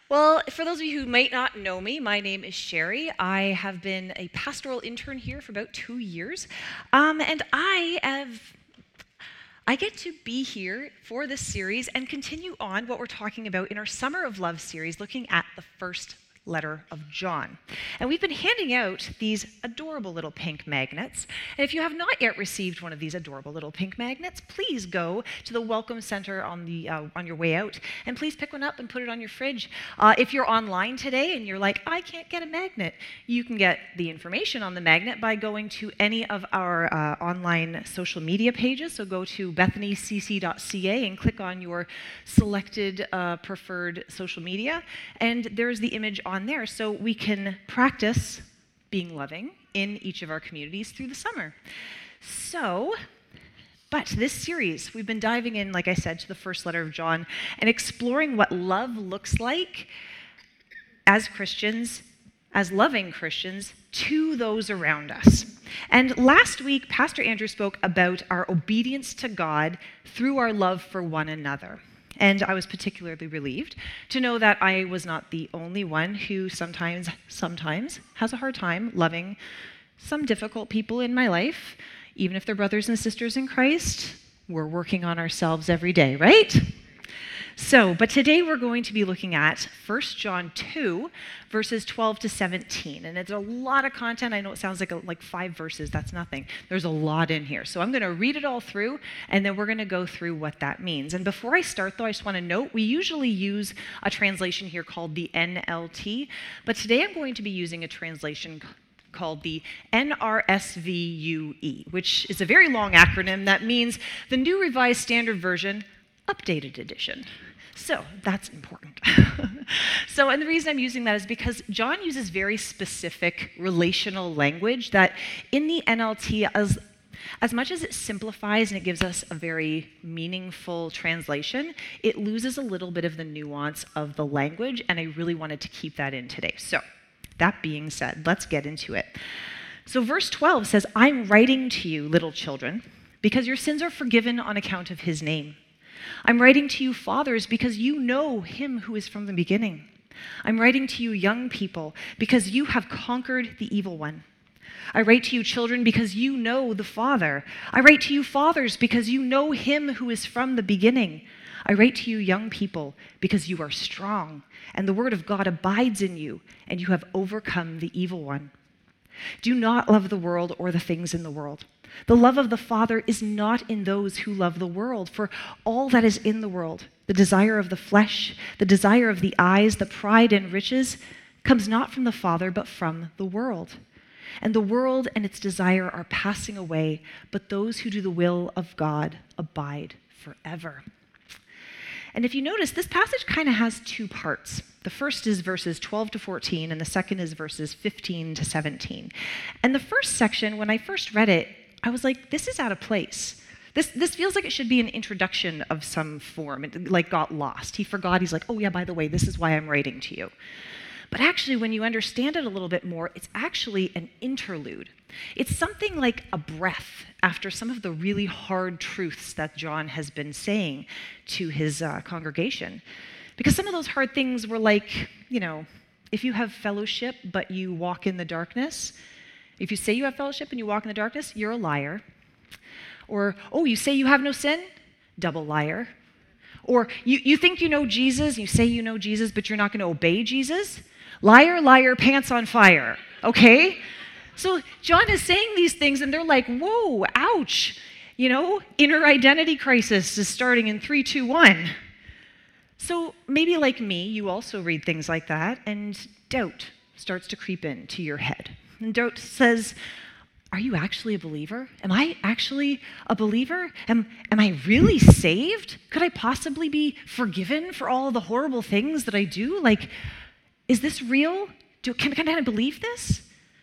Well, for those of you who might not know me, my name is Sherry. I have been a pastoral intern here for about 2 years, and I get to be here for this series and continue on what we're talking about in our Summer of Love series, looking at the first letter of John. And we've been handing out these adorable little pink magnets. And if you have not yet received one of these adorable little pink magnets, please go to the Welcome Center on your way out, and please pick one up and put it on your fridge. If you're online today and you're like, I can't get a magnet, you can get the information on the magnet by going to any of our online social media pages. So go to bethanycc.ca and click on your selected preferred social media, and there's the image on there, so we can practice being loving in each of our communities through the summer. But this series, we've been diving in, like I said, to the first letter of John and exploring what love looks like as Christians, as loving Christians, to those around us. And last week, Pastor Andrew spoke about our obedience to God through our love for one another. And I was particularly relieved to know that I was not the only one who sometimes has a hard time loving some difficult people in my life, even if they're brothers and sisters in Christ. We're working on ourselves every day, right? But today we're going to be looking at 1 John 2, verses 12 to 17. And it's a lot of content. I know it sounds like 5 verses. That's nothing. There's a lot in here. So I'm going to read it all through, and then we're going to go through what that means. And before I start, though, I just want to note, we usually use a translation here called the NLT, but today I'm going to be using a translation called the NRSVUE, which is a very long acronym that means the New Revised Standard Version, Updated Edition. So that's important. And the reason I'm using that is because John uses very specific relational language that in the NLT, as much as it simplifies and it gives us a very meaningful translation, it loses a little bit of the nuance of the language, and I really wanted to keep that in today. So that being said, let's get into it. So verse 12 says, I'm writing to you, little children, because your sins are forgiven on account of his name. I'm writing to you, fathers, because you know him who is from the beginning. I'm writing to you, young people, because you have conquered the evil one. I write to you, children, because you know the Father. I write to you, fathers, because you know him who is from the beginning. I write to you, young people, because you are strong, and the word of God abides in you, and you have overcome the evil one. Do not love the world or the things in the world. The love of the Father is not in those who love the world, for all that is in the world, the desire of the flesh, the desire of the eyes, the pride and riches, comes not from the Father, but from the world. And the world and its desire are passing away, but those who do the will of God abide forever. And if you notice, this passage kind of has 2 parts. The first is verses 12 to 14, and the second is verses 15 to 17. And the first section, when I first read it, I was like, this is out of place. This feels like it should be an introduction of some form. It got lost. He forgot. He's like, oh yeah, by the way, this is why I'm writing to you. But actually, when you understand it a little bit more, it's actually an interlude. It's something like a breath after some of the really hard truths that John has been saying to his congregation. Because some of those hard things were like, if you have fellowship but you walk in the darkness, if you say you have fellowship and you walk in the darkness, you're a liar. Or, you say you have no sin? Double liar. Or you think you know Jesus, you say you know Jesus, but you're not going to obey Jesus? Liar, liar, pants on fire. Okay? So John is saying these things, and they're like, whoa, ouch. Inner identity crisis is starting in 3, 2, 1. So maybe like me, you also read things like that, and doubt starts to creep into your head. And doubt says, are you actually a believer? Am I actually a believer? Am I really saved? Could I possibly be forgiven for all of the horrible things that I do? Is this real? Can I believe this?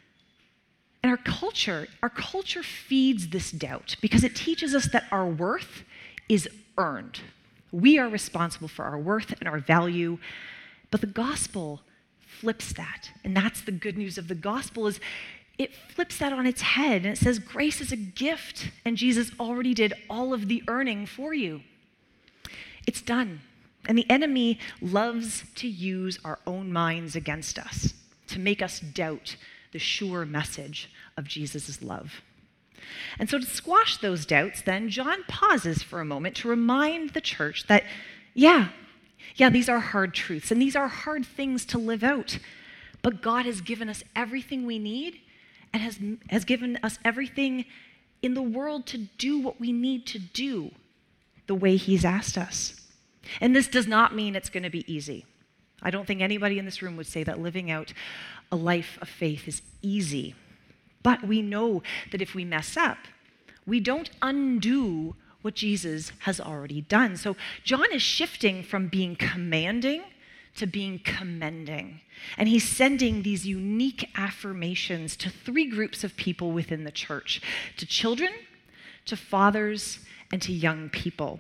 And our culture feeds this doubt because it teaches us that our worth is earned. We are responsible for our worth and our value, but the gospel flips that. And that's the good news of the gospel is it flips that on its head, and it says grace is a gift, and Jesus already did all of the earning for you. It's done. And the enemy loves to use our own minds against us, to make us doubt the sure message of Jesus' love. And so to squash those doubts, then, John pauses for a moment to remind the church that, yeah, these are hard truths, and these are hard things to live out. But God has given us everything we need and has given us everything in the world to do what we need to do the way he's asked us. And this does not mean it's going to be easy. I don't think anybody in this room would say that living out a life of faith is easy. But we know that if we mess up, we don't undo what Jesus has already done. So John is shifting from being commanding to being commending. And he's sending these unique affirmations to three groups of people within the church: to children, to fathers, and to young people.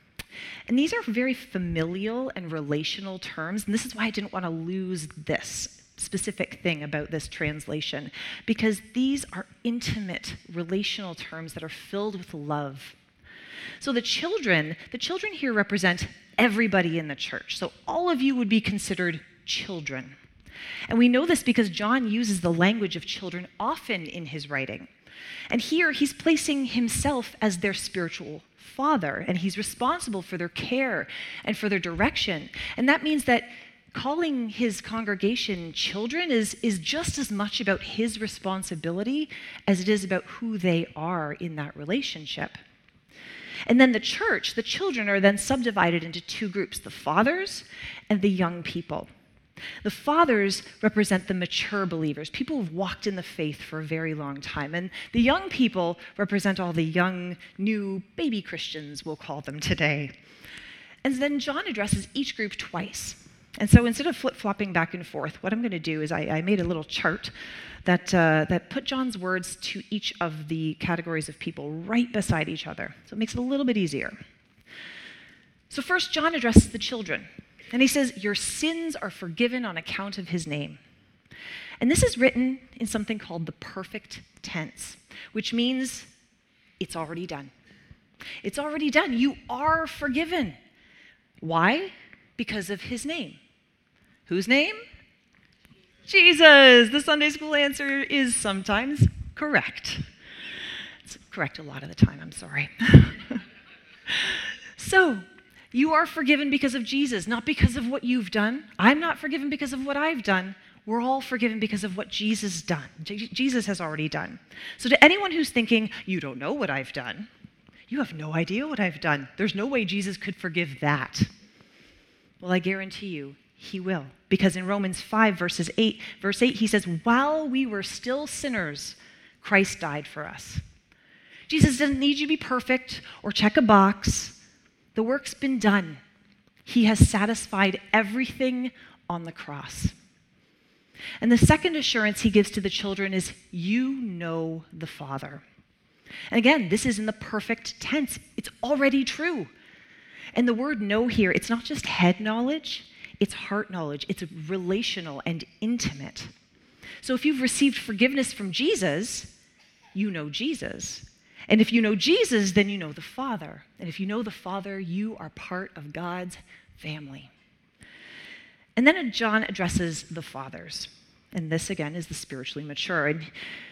And these are very familial and relational terms, and this is why I didn't want to lose this specific thing about this translation, because these are intimate relational terms that are filled with love. So the children here represent everybody in the church. So all of you would be considered children. And we know this because John uses the language of children often in his writing. And here he's placing himself as their spiritual father, and he's responsible for their care and for their direction. And that means that calling his congregation children is just as much about his responsibility as it is about who they are in that relationship. And then the church, the children, are then subdivided into two groups: the fathers and the young people. The fathers represent the mature believers, people who've walked in the faith for a very long time. And the young people represent all the young, new baby Christians, we'll call them today. And then John addresses each group twice. And so instead of flip-flopping back and forth, what I'm going to do is I made a little chart that put John's words to each of the categories of people right beside each other. So it makes it a little bit easier. So first, John addresses the children. And he says, your sins are forgiven on account of his name. And this is written in something called the perfect tense, which means it's already done. It's already done. You are forgiven. Why? Because of his name. Whose name? Jesus. The Sunday school answer is sometimes correct. It's correct a lot of the time, I'm sorry. So, you are forgiven because of Jesus, not because of what you've done. I'm not forgiven because of what I've done. We're all forgiven because of what Jesus done. Jesus has already done. So to anyone who's thinking, you don't know what I've done, you have no idea what I've done. There's no way Jesus could forgive that. Well, I guarantee you, he will. Because in Romans 5, verse 8, he says, while we were still sinners, Christ died for us. Jesus doesn't need you to be perfect or check a box. The work's been done. He has satisfied everything on the cross. And the second assurance he gives to the children is, you know the Father. And again, this is in the perfect tense. It's already true. And the word know here, it's not just head knowledge, it's heart knowledge. It's relational and intimate. So if you've received forgiveness from Jesus, you know Jesus. And if you know Jesus, then you know the Father. And if you know the Father, you are part of God's family. And then John addresses the fathers. And this, again, is the spiritually mature. And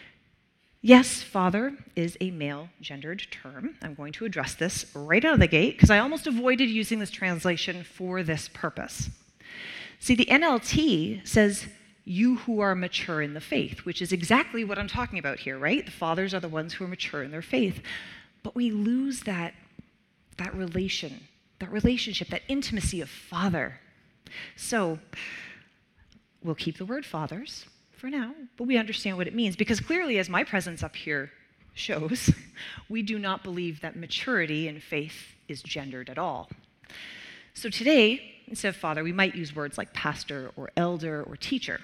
yes, father is a male-gendered term. I'm going to address this right out of the gate because I almost avoided using this translation for this purpose. See, the NLT says, you who are mature in the faith, which is exactly what I'm talking about here, right? The fathers are the ones who are mature in their faith. But we lose that relationship, that intimacy of father. So we'll keep the word fathers for now, but we understand what it means because clearly, as my presence up here shows, we do not believe that maturity in faith is gendered at all. So today, instead of father, we might use words like pastor or elder or teacher.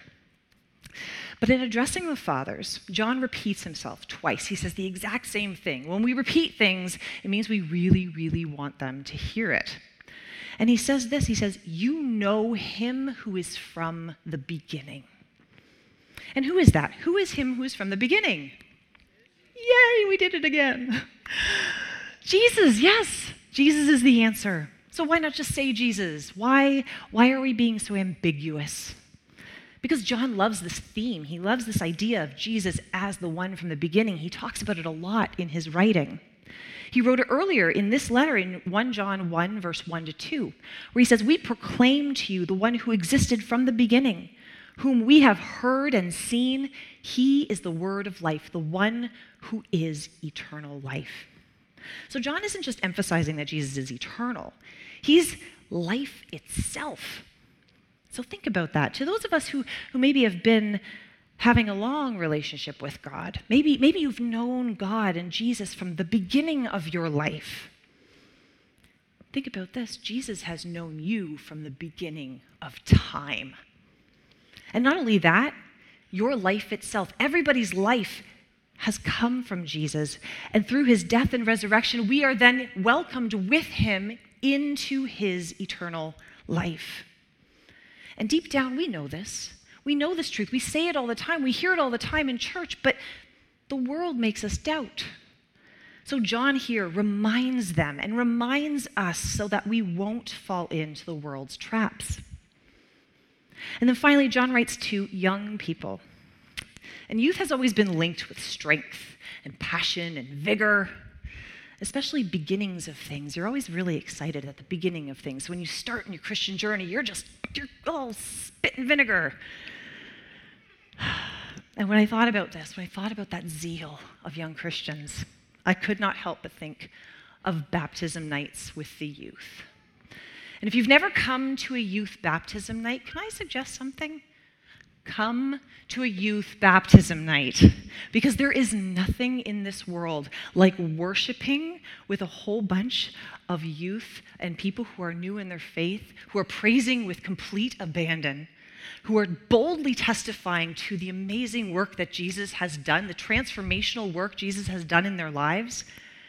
But in addressing the fathers, John repeats himself twice. He says the exact same thing. When we repeat things, it means we really, really want them to hear it. And he says this, he says, you know him who is from the beginning. And who is that? Who is him who is from the beginning? Yay, we did it again. Jesus, yes. Jesus is the answer. So why not just say Jesus? Why are we being so ambiguous? Because John loves this theme. He loves this idea of Jesus as the one from the beginning. He talks about it a lot in his writing. He wrote it earlier in this letter in 1 John 1, verse 1 to 2, where he says, "We proclaim to you the one who existed from the beginning, whom we have heard and seen. He is the word of life, the one who is eternal life." So John isn't just emphasizing that Jesus is eternal. He's life itself. So think about that. To those of us who maybe have been having a long relationship with God, maybe you've known God and Jesus from the beginning of your life. Think about this. Jesus has known you from the beginning of time. And not only that, your life itself, everybody's life has come from Jesus. And through his death and resurrection, we are then welcomed with him into his eternal life. And deep down, we know this. We know this truth. We say it all the time. We hear it all the time in church, but the world makes us doubt. So John here reminds them and reminds us so that we won't fall into the world's traps. And then finally, John writes to young people. And youth has always been linked with strength and passion and vigor, especially beginnings of things. You're always really excited at the beginning of things. When you start in your Christian journey, you're all spit and vinegar. And when I thought about this, when I thought about that zeal of young Christians, I could not help but think of baptism nights with the youth. And if you've never come to a youth baptism night, can I suggest something? Come to a youth baptism night, because there is nothing in this world like worshiping with a whole bunch of youth and people who are new in their faith, who are praising with complete abandon, who are boldly testifying to the amazing work that Jesus has done, the transformational work Jesus has done in their lives.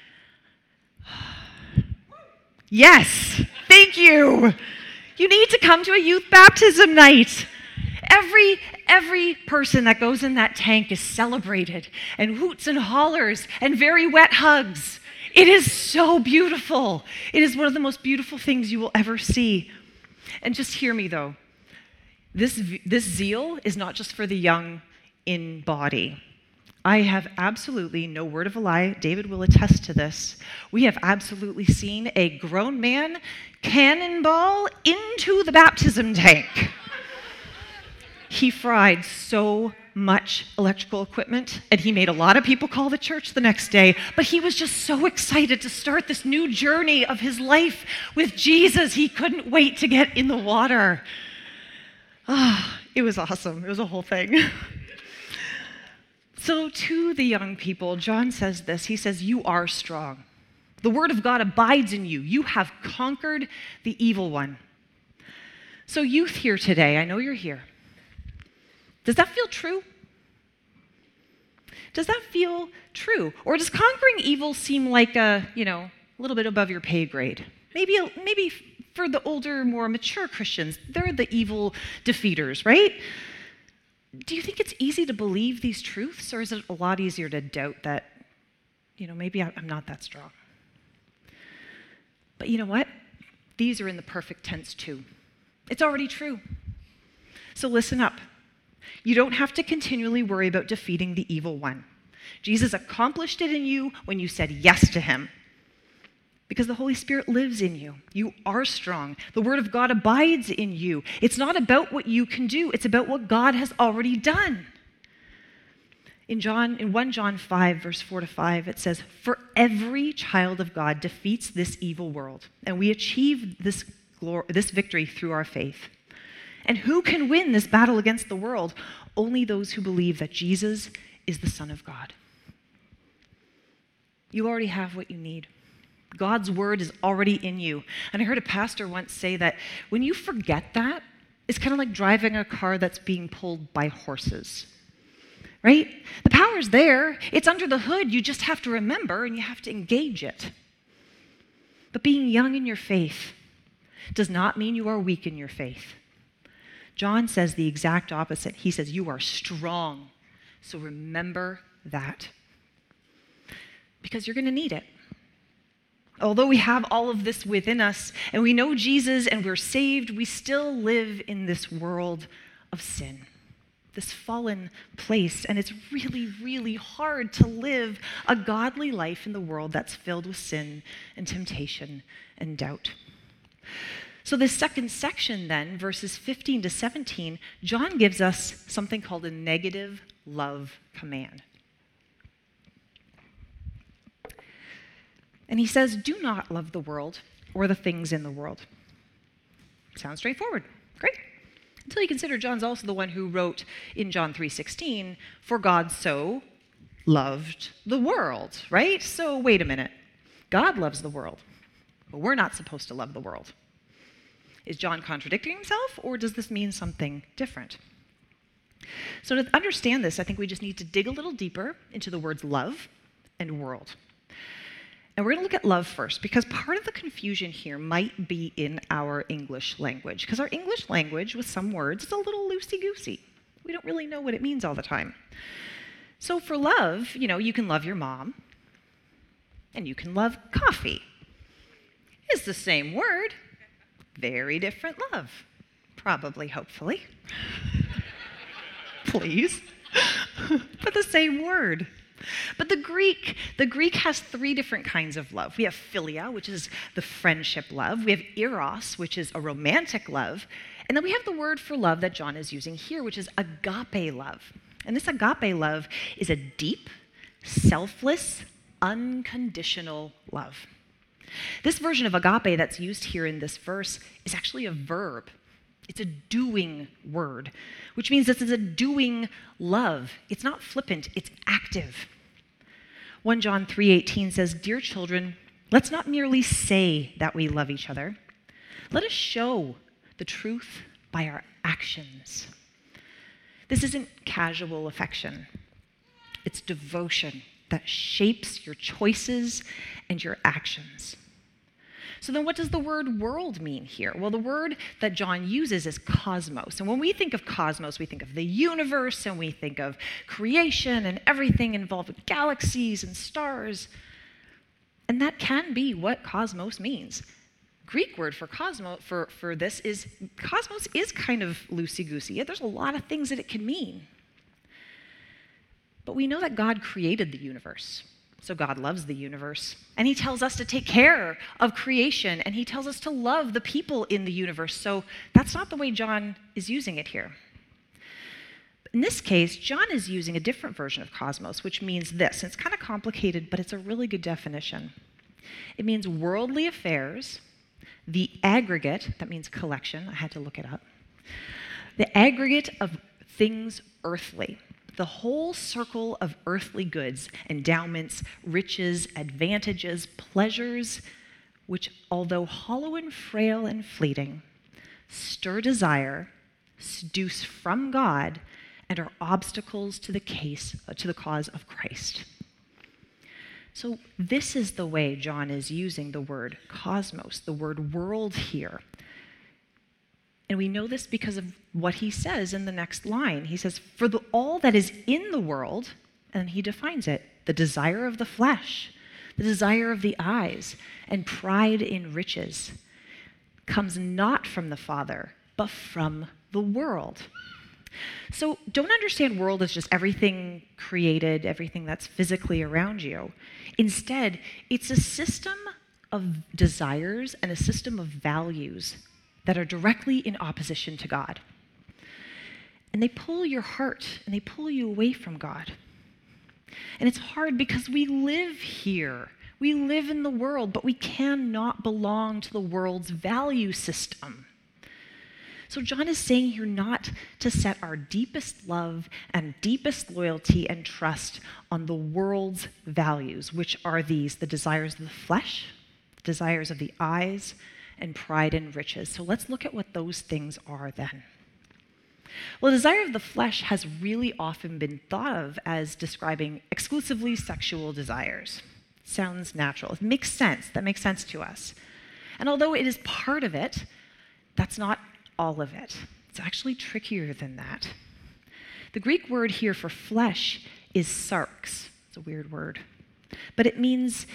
Yes, thank you. You need to come to a youth baptism night. Every person that goes in that tank is celebrated, and hoots and hollers and very wet hugs. It is so beautiful. It is one of the most beautiful things you will ever see. And just hear me though. This zeal is not just for the young in body. I have absolutely, no word of a lie, David will attest to this. We have absolutely seen a grown man cannonball into the baptism tank. He fried so much electrical equipment, and he made a lot of people call the church the next day, but he was just so excited to start this new journey of his life with Jesus. He couldn't wait to get in the water. It was awesome. It was a whole thing. So to the young people, John says this. He says, "You are strong. The word of God abides in you. You have conquered the evil one." So youth here today, I know you're here. Does that feel true? Does that feel true? Or does conquering evil seem like a little bit above your pay grade? Maybe for the older, more mature Christians, they're the evil defeaters, right? Do you think it's easy to believe these truths, or is it a lot easier to doubt that, maybe I'm not that strong? But you know what? These are in the perfect tense too. It's already true. So listen up. You don't have to continually worry about defeating the evil one. Jesus accomplished it in you when you said yes to him, because the Holy Spirit lives in you. You are strong. The Word of God abides in you. It's not about what you can do. It's about what God has already done. In 1 John 5, verse 4 to 5, it says, "For every child of God defeats this evil world, and we achieve this victory through our faith. And who can win this battle against the world? Only those who believe that Jesus is the Son of God." You already have what you need. God's word is already in you. And I heard a pastor once say that when you forget that, it's kind of like driving a car that's being pulled by horses, right? The power's there. It's under the hood. You just have to remember and you have to engage it. But being young in your faith does not mean you are weak in your faith. John says the exact opposite. He says you are strong. So remember that. Because you're going to need it. Although we have all of this within us and we know Jesus and we're saved, we still live in this world of sin, this fallen place. And it's really, really hard to live a godly life in the world that's filled with sin and temptation and doubt. So this second section then, verses 15 to 17, John gives us something called a negative love command. And he says, do not love the world or the things in the world. Sounds straightforward. Great. Until you consider John's also the one who wrote in John 3:16, for God so loved the world, right? So wait a minute. God loves the world, but we're not supposed to love the world. Is John contradicting himself, or does this mean something different? So to understand this, I think we just need to dig a little deeper into the words love and world. And we're going to look at love first, because part of the confusion here might be in our English language, because our English language, with some words, is a little loosey-goosey. We don't really know what it means all the time. So for love, you can love your mom, and you can love coffee. It's the same word, very different love. Probably, hopefully. Please. But the same word. But the Greek has three different kinds of love. We have philia, which is the friendship love. We have eros, which is a romantic love. And then we have the word for love that John is using here, which is agape love. And this agape love is a deep, selfless, unconditional love. This version of agape that's used here in this verse is actually a verb. It's a doing word, which means this is a doing love. It's not flippant, it's active. 1 John 3:18 says, dear children, let's not merely say that we love each other. Let us show the truth by our actions. This isn't casual affection. It's devotion that shapes your choices and your actions. So then what does the word world mean here? Well, the word that John uses is cosmos. And when we think of cosmos, we think of the universe, and we think of creation and everything involved with galaxies and stars. And that can be what cosmos means. Greek word for cosmos for this is, cosmos is kind of loosey-goosey. There's a lot of things that it can mean. But we know that God created the universe. So God loves the universe, and he tells us to take care of creation, and he tells us to love the people in the universe. So that's not the way John is using it here. In this case, John is using a different version of cosmos, which means this. And it's kind of complicated, but it's a really good definition. It means worldly affairs, the aggregate, that means collection, I had to look it up, the aggregate of things earthly. The whole circle of earthly goods, endowments, riches, advantages, pleasures, which, although hollow and frail and fleeting, stir desire, seduce from God, and are obstacles to the cause of Christ. So this is the way John is using the word cosmos, the word world here. And we know this because of what he says in the next line. He says, for all that is in the world, and he defines it, the desire of the flesh, the desire of the eyes, and pride in riches, comes not from the Father, but from the world. So don't understand world as just everything created, everything that's physically around you. Instead, it's a system of desires and a system of values that are directly in opposition to God. And they pull your heart and they pull you away from God. And it's hard because we live here. We live in the world, but we cannot belong to the world's value system. So John is saying here not to set our deepest love and deepest loyalty and trust on the world's values, which are these: the desires of the flesh, the desires of the eyes, and pride and riches. So let's look at what those things are then. Well, the desire of the flesh has really often been thought of as describing exclusively sexual desires. Sounds natural. It makes sense. That makes sense to us. And although it is part of it, that's not all of it. It's actually trickier than that. The Greek word here for flesh is sarx. It's a weird word. But it means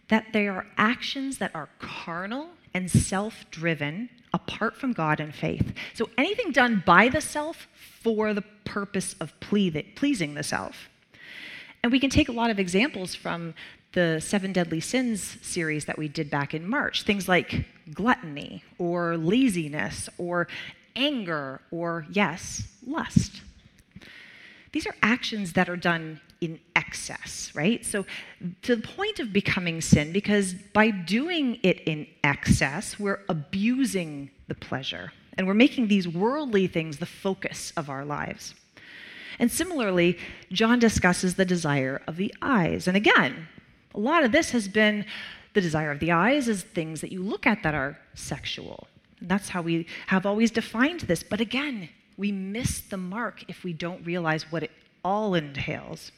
that they are actions that are carnal and self-driven apart from God and faith. So anything done by the self for the purpose of pleasing the self. And we can take a lot of examples from the 7 Deadly Sins series that we did back in March. Things like gluttony or laziness or anger or, yes, lust. These are actions that are done in excess, right? So to the point of becoming sin, because by doing it in excess, we're abusing the pleasure. And we're making these worldly things the focus of our lives. And similarly, John discusses the desire of the eyes. And again, a lot of this has been the desire of the eyes is things that you look at that are sexual. And that's how we have always defined this. But again, we miss the mark if we don't realize what it all entails.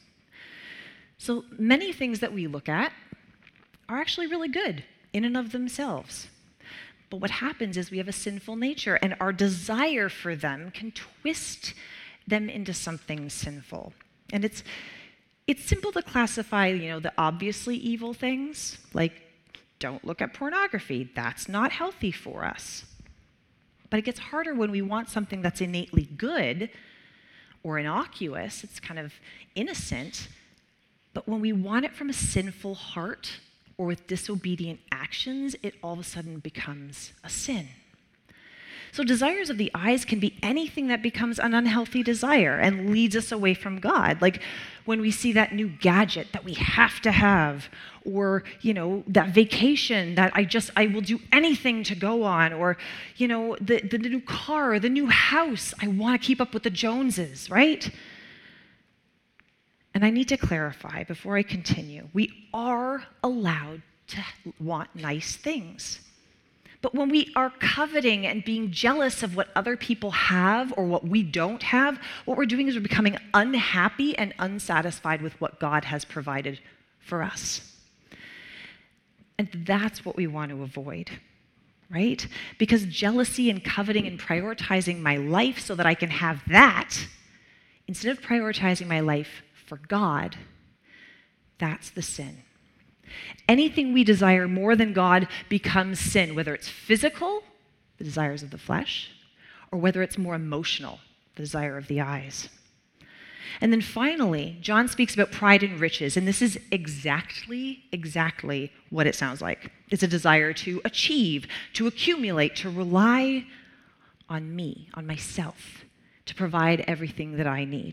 So many things that we look at are actually really good in and of themselves. But what happens is we have a sinful nature, and our desire for them can twist them into something sinful. And it's simple to classify, the obviously evil things, like don't look at pornography. That's not healthy for us. But it gets harder when we want something that's innately good or innocuous. It's kind of innocent. But when we want it from a sinful heart or with disobedient actions, it all of a sudden becomes a sin. So desires of the eyes can be anything that becomes an unhealthy desire and leads us away from God. Like when we see that new gadget that we have to have, or, that vacation that I will do anything to go on, or, the new car, or the new house. I want to keep up with the Joneses, right? And I need to clarify before I continue, we are allowed to want nice things. But when we are coveting and being jealous of what other people have or what we don't have, what we're doing is we're becoming unhappy and unsatisfied with what God has provided for us. And that's what we want to avoid, right? Because jealousy and coveting and prioritizing my life so that I can have that, instead of prioritizing my life for God, that's the sin. Anything we desire more than God becomes sin, whether it's physical, the desires of the flesh, or whether it's more emotional, the desire of the eyes. And then finally, John speaks about pride and riches, and this is exactly what it sounds like. It's a desire to achieve, to accumulate, to rely on me, on myself, to provide everything that I need.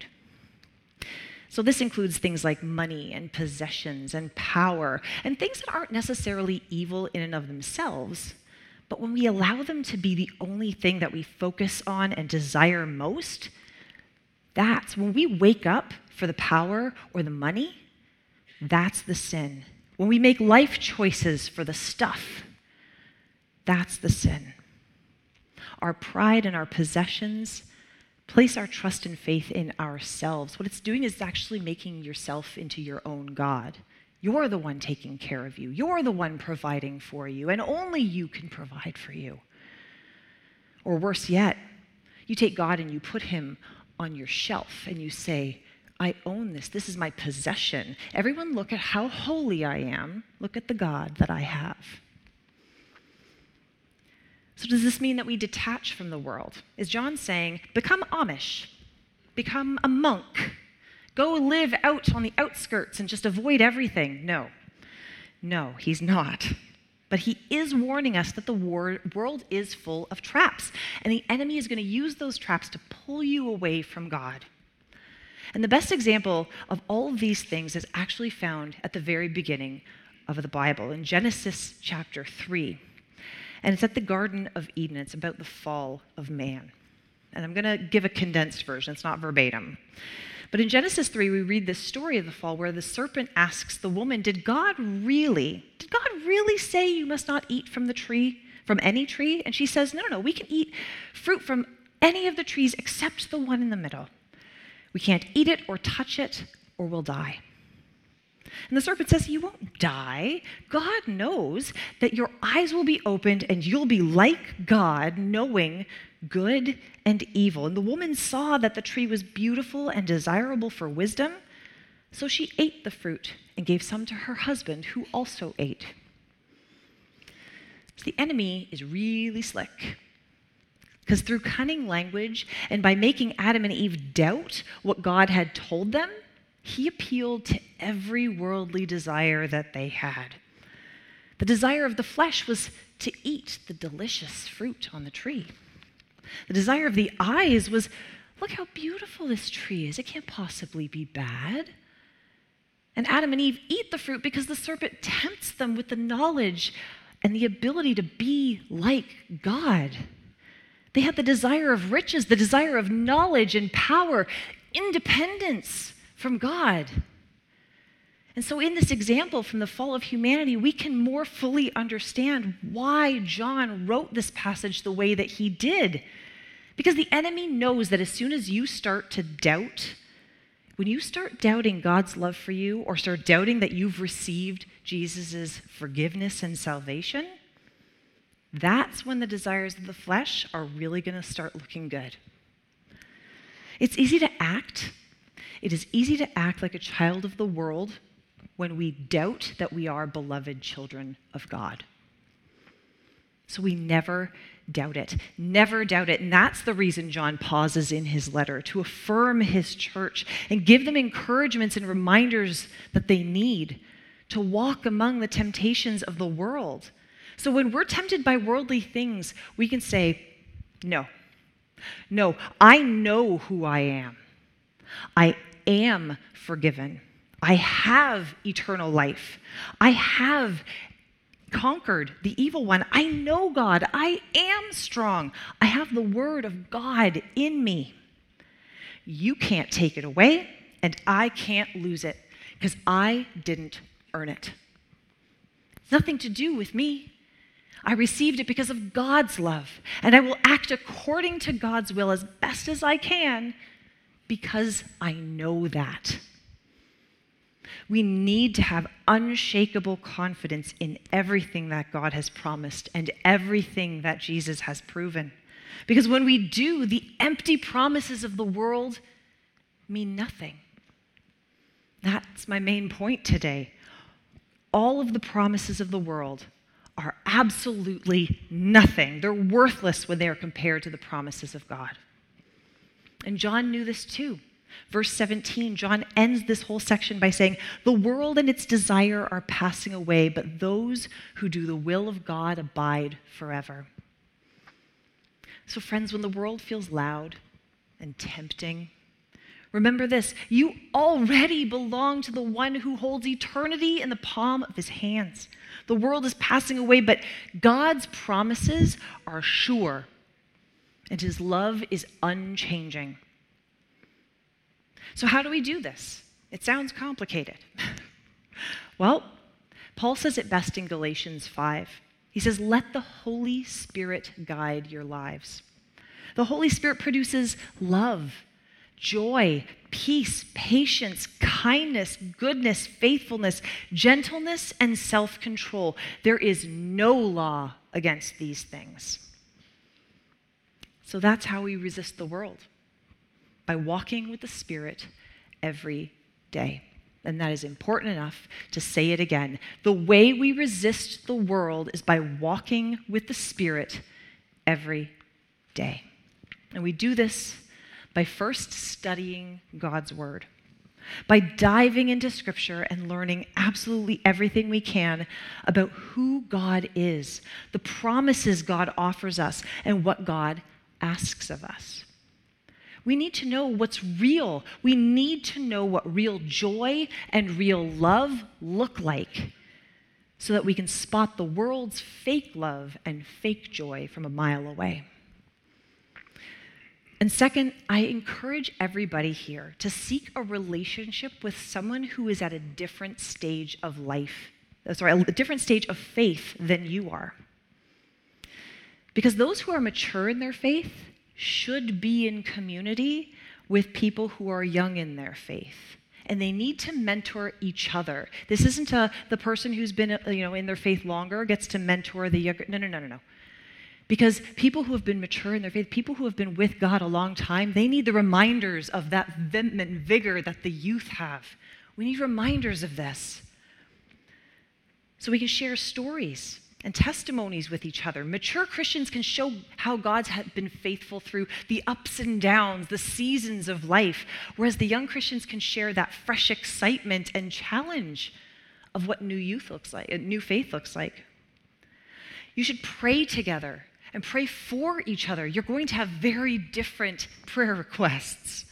So this includes things like money and possessions and power and things that aren't necessarily evil in and of themselves, but when we allow them to be the only thing that we focus on and desire most, that's when we wake up for the power or the money, that's the sin. When we make life choices for the stuff, that's the sin. Our pride and our possessions place our trust and faith in ourselves. What it's doing is actually making yourself into your own God. You're the one taking care of you. You're the one providing for you, and only you can provide for you. Or worse yet, you take God and you put him on your shelf and you say, I own this. This is my possession. Everyone look at how holy I am. Look at the God that I have. So does this mean that we detach from the world? Is John saying, become Amish, become a monk, go live out on the outskirts and just avoid everything? No, he's not. But he is warning us that the world is full of traps, and the enemy is going to use those traps to pull you away from God. And the best example of all of these things is actually found at the very beginning of the Bible, in Genesis chapter 3. And it's at the Garden of Eden. It's about the fall of man. And I'm going to give a condensed version. It's not verbatim. But in Genesis 3, we read this story of the fall where the serpent asks the woman, did God really say you must not eat from the tree, from any tree? And she says, no, we can eat fruit from any of the trees except the one in the middle. We can't eat it or touch it or we'll die. And the serpent says, you won't die. God knows that your eyes will be opened and you'll be like God, knowing good and evil. And the woman saw that the tree was beautiful and desirable for wisdom, So she ate the fruit and gave some to her husband, who also ate. So the enemy is really slick, because through cunning language and by making Adam and Eve doubt what God had told them, he appealed to every worldly desire that they had. The desire of the flesh was to eat the delicious fruit on the tree. The desire of the eyes was, look how beautiful this tree is. It can't possibly be bad. And Adam and Eve eat the fruit because the serpent tempts them with the knowledge and the ability to be like God. They had the desire of riches, the desire of knowledge and power, independence from God. And so in this example from the fall of humanity, we can more fully understand why John wrote this passage the way that he did. Because the enemy knows that as soon as you start to doubt, when you start doubting God's love for you or start doubting that you've received Jesus' forgiveness and salvation, that's when the desires of the flesh are really going to start looking good. It's easy to act. It is easy to act like a child of the world when we doubt that we are beloved children of God. So we never doubt it. Never doubt it. And that's the reason John pauses in his letter, to affirm his church and give them encouragements and reminders that they need to walk among the temptations of the world. So when we're tempted by worldly things, we can say, no, I know who I am. I am forgiven. I have eternal life. I have conquered the evil one. I know God. I am strong. I have the word of God in me. You can't take it away, and I can't lose it because I didn't earn it. It's nothing to do with me. I received it because of God's love, and I will act according to God's will as best as I can because I know that. We need to have unshakable confidence in everything that God has promised and everything that Jesus has proven. Because when we do, the empty promises of the world mean nothing. That's my main point today. All of the promises of the world are absolutely nothing. They're worthless when they are compared to the promises of God. And John knew this too. Verse 17, John ends this whole section by saying, the world and its desire are passing away, but those who do the will of God abide forever. So friends, when the world feels loud and tempting, remember this: you already belong to the one who holds eternity in the palm of his hands. The world is passing away, but God's promises are sure, and his love is unchanging. So how do we do this? It sounds complicated. Well, Paul says it best in Galatians 5. He says, let the Holy Spirit guide your lives. The Holy Spirit produces love, joy, peace, patience, kindness, goodness, faithfulness, gentleness, and self-control. There is no law against these things. So that's how we resist the world, by walking with the Spirit every day. And that is important enough to say it again. The way we resist the world is by walking with the Spirit every day. And we do this by first studying God's Word, by diving into Scripture and learning absolutely everything we can about who God is, the promises God offers us, and what God asks of us. We need to know what's real. We need to know what real joy and real love look like so that we can spot the world's fake love and fake joy from a mile away. And second, I encourage everybody here to seek a relationship with someone who is at a different stage of life, a different stage of faith than you are. Because those who are mature in their faith should be in community with people who are young in their faith. And they need to mentor each other. This isn't the person who's been in their faith longer gets to mentor the younger. No. Because people who have been mature in their faith, people who have been with God a long time, they need the reminders of that vim and vigor that the youth have We need reminders of this so we can share stories and testimonies with each other. Mature Christians can show how God's been faithful through the ups and downs, the seasons of life, whereas the young Christians can share that fresh excitement and challenge of what new youth looks like, new faith looks like. You should pray together and pray for each other. You're going to have very different prayer requests.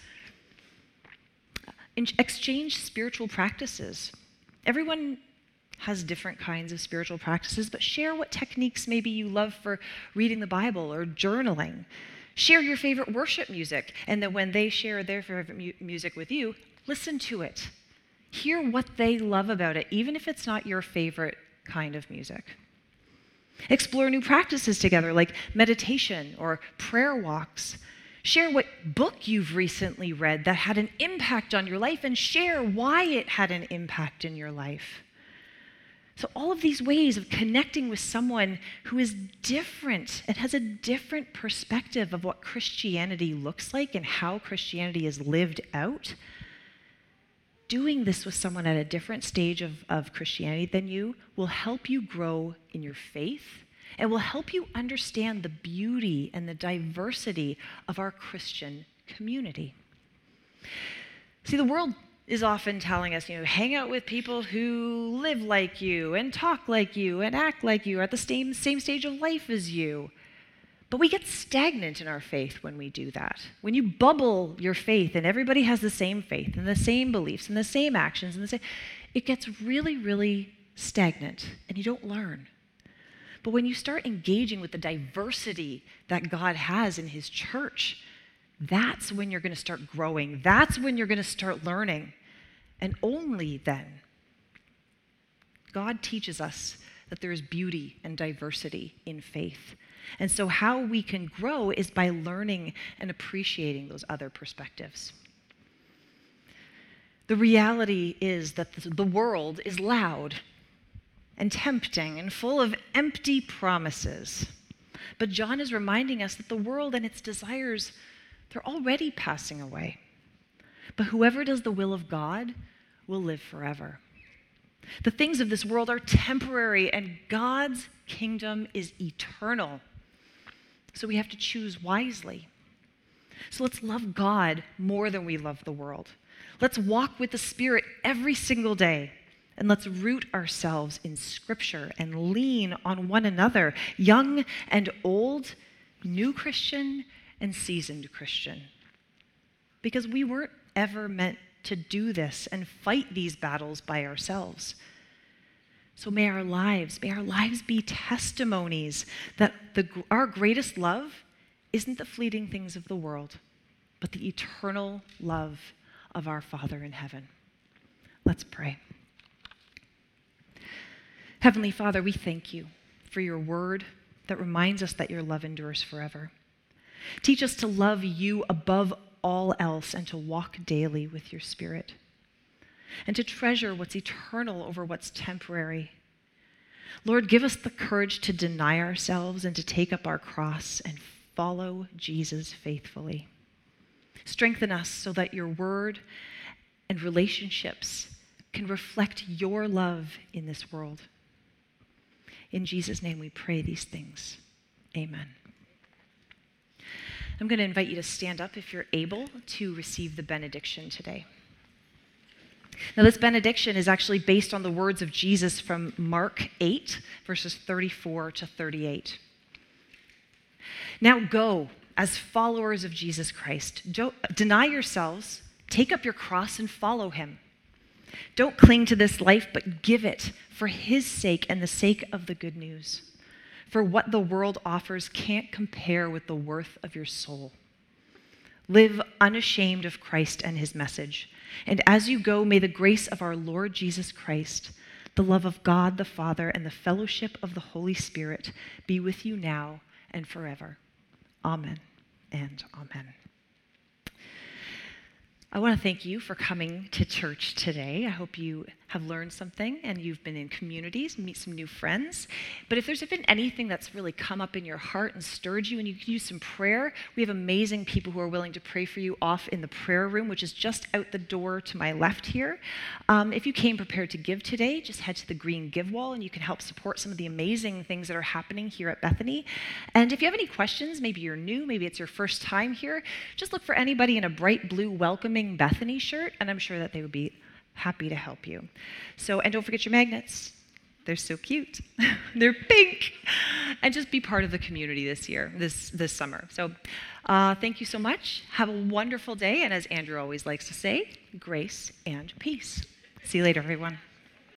Exchange spiritual practices. Everyone has different kinds of spiritual practices, but share what techniques maybe you love for reading the Bible or journaling. Share your favorite worship music, and then when they share their favorite music with you, listen to it. Hear what they love about it, even if it's not your favorite kind of music. Explore new practices together, like meditation or prayer walks. Share what book you've recently read that had an impact on your life, and share why it had an impact in your life. So all of these ways of connecting with someone who is different and has a different perspective of what Christianity looks like and how Christianity is lived out, doing this with someone at a different stage of Christianity than you will help you grow in your faith and will help you understand the beauty and the diversity of our Christian community. See, the world is often telling us, hang out with people who live like you and talk like you and act like you, are at the same stage of life as you. But we get stagnant in our faith when we do that. When you bubble your faith and everybody has the same faith and the same beliefs and the same actions, it gets really, really stagnant and you don't learn. But when you start engaging with the diversity that God has in his church, that's when you're going to start growing. That's when you're going to start learning. And only then, God teaches us that there is beauty and diversity in faith. And so how we can grow is by learning and appreciating those other perspectives. The reality is that the world is loud and tempting and full of empty promises. But John is reminding us that the world and its desires, they're already passing away. But whoever does the will of God will live forever. The things of this world are temporary, and God's kingdom is eternal. So we have to choose wisely. So let's love God more than we love the world. Let's walk with the Spirit every single day. And let's root ourselves in Scripture and lean on one another, young and old, new Christian and seasoned Christian. Because we weren't ever meant to do this and fight these battles by ourselves. So may our lives be testimonies that our greatest love isn't the fleeting things of the world, but the eternal love of our Father in heaven. Let's pray. Heavenly Father, we thank you for your word that reminds us that your love endures forever. Teach us to love you above all else and to walk daily with your Spirit and to treasure what's eternal over what's temporary. Lord, give us the courage to deny ourselves and to take up our cross and follow Jesus faithfully. Strengthen us so that your word and relationships can reflect your love in this world. In Jesus' name we pray these things. Amen. I'm going to invite you to stand up if you're able to receive the benediction today. Now, this benediction is actually based on the words of Jesus from Mark 8, verses 34 to 38. Now go as followers of Jesus Christ. Deny yourselves, take up your cross, and follow him. Don't cling to this life, but give it for his sake and the sake of the good news. For what the world offers can't compare with the worth of your soul. Live unashamed of Christ and his message. And as you go, may the grace of our Lord Jesus Christ, the love of God the Father, and the fellowship of the Holy Spirit be with you now and forever. Amen and amen. I want to thank you for coming to church today. I hope you have learned something and you've been in communities, meet some new friends. But if there's been anything that's really come up in your heart and stirred you and you could use some prayer, we have amazing people who are willing to pray for you off in the prayer room, which is just out the door to my left here. If you came prepared to give today, just head to the green give wall and you can help support some of the amazing things that are happening here at Bethany. And if you have any questions, maybe you're new, maybe it's your first time here, just look for anybody in a bright blue welcoming Bethany shirt, and I'm sure that they would be happy to help you. So, and don't forget your magnets. They're so cute. They're pink. And just be part of the community this year, this summer. So thank you so much. Have a wonderful day. And as Andrew always likes to say, grace and peace. See you later, everyone.